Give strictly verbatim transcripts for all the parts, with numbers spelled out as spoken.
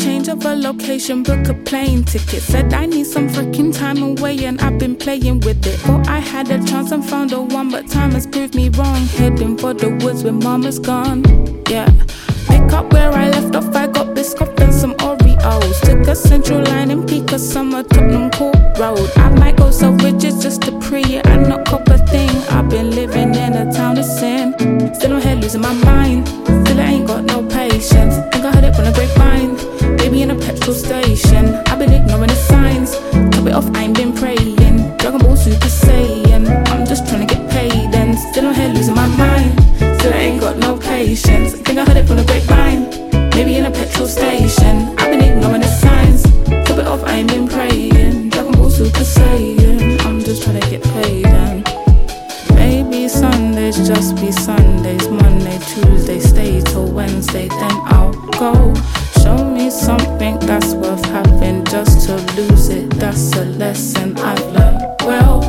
change of a location, book a plane ticket. Said I need some freaking time away, and I've been playing with it. Thought I had a chance and found a one, but time has proved me wrong. Heading for the woods when mama's gone. Yeah, pick up where I left off. I got biscuit and some Oreos. Took a central line and peak a summer Tottenham Court Road. I might go Selfridges just to pre it and not cop a thing. I've been living in a town of sin, still on head losing my mind. Still I ain't got no patience. Think I heard it from a grapevine, baby in a petrol station. I've been ignoring the signs, top it off I ain't been praying. Dragon Ball Super Saiyan, I'm just trying to get paid and still on head losing my mind. Still I ain't got no patience. Think I heard it from a grapevine, maybe in a petrol station. I've been ignoring the signs, top it off I ain't been praying. Dragon Ball Super Saiyan, I'm just trying to get paid and maybe Sundays just be Sundays. Monday, Tuesday, stay till Wednesday, then I'll go. Show me something that's worth having just to lose it. That's a lesson I've learned well.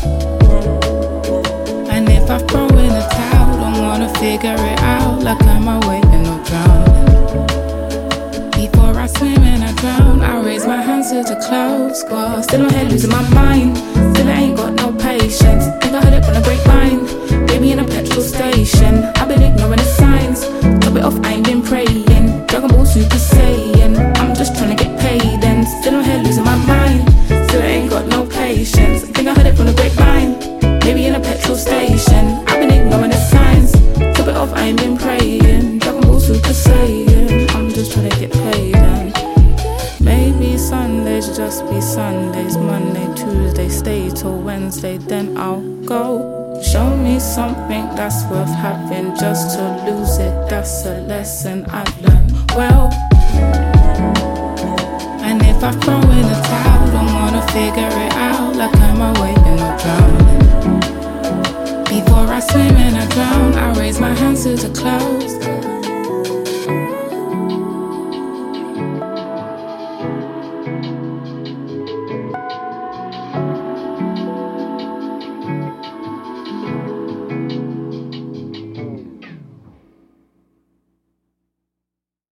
And if I throw in a towel, don't wanna figure it out. Like am I waiting or drowning? Before I swim and I drown, I raise my hands to the clouds. Squad, still on head losing my mind. Still I ain't got no patience. Think I heard it from a grapevine, baby in a petrol station. I've been ignoring the signs, top it off I ain't been praying. Dragon Ball Super Saiyan, I'm just trying to get paid and still on head losing my mind. Still I ain't got no patience. Think I heard it from the grapevine, maybe in a petrol station. I've been ignoring the signs, top it off I ain't been praying. Dragon Ball Super Saiyan, I'm just trying to get paid and maybe Sundays just be Sundays. Monday, Tuesday, stay till Wednesday, then I'll go. Show me something that's worth having just to lose it. That's a lesson I've learned well. And if I throw in a towel, don't wanna figure it out. Like am I waiting or drowning? Before I swim and I drown, I raise my hands to the clouds.